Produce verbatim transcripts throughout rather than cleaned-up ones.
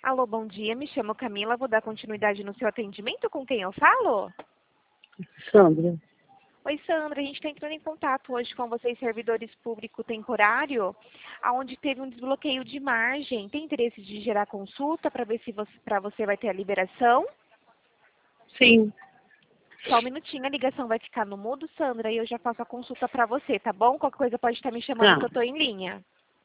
Alô, bom dia. Me chamo Camila. Vou dar continuidade no seu atendimento. Com quem eu falo? Sandra. Oi, Sandra. A gente está entrando em contato hoje com vocês, servidores público temporário, onde teve um desbloqueio de margem. Tem interesse de gerar consulta para ver se você, para você vai ter a liberação? Sim. Só um minutinho, a ligação vai ficar no mudo, Sandra, e eu já faço a consulta para você, tá bom? Qualquer coisa pode estar me chamando Tá. que eu estou em linha.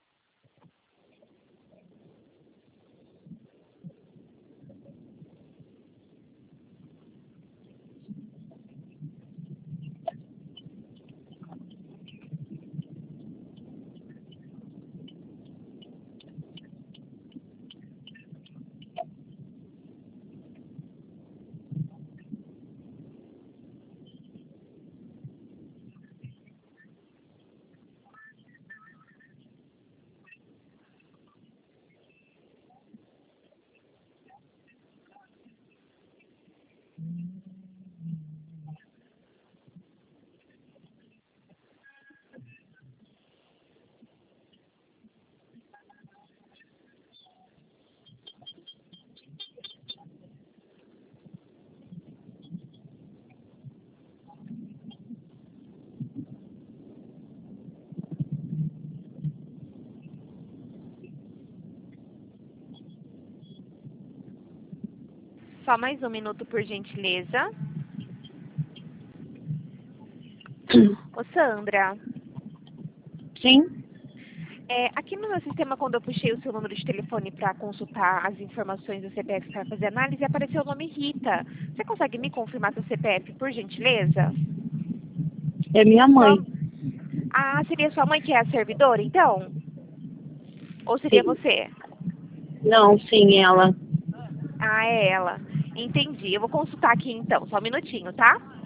Só mais um minuto, por gentileza. Ô, Sandra, Sim. é, aqui no meu sistema, quando eu puxei o seu número de telefone para consultar as informações do C P F para fazer análise, apareceu o nome Rita. Você consegue me confirmar seu C P F, por gentileza? É minha Só... mãe. Ah, seria sua mãe que é a servidora, então? Ou seria Sim. você? Não, sim, ela. Ah, é ela. Entendi. Eu vou consultar aqui, então. Só um minutinho, tá?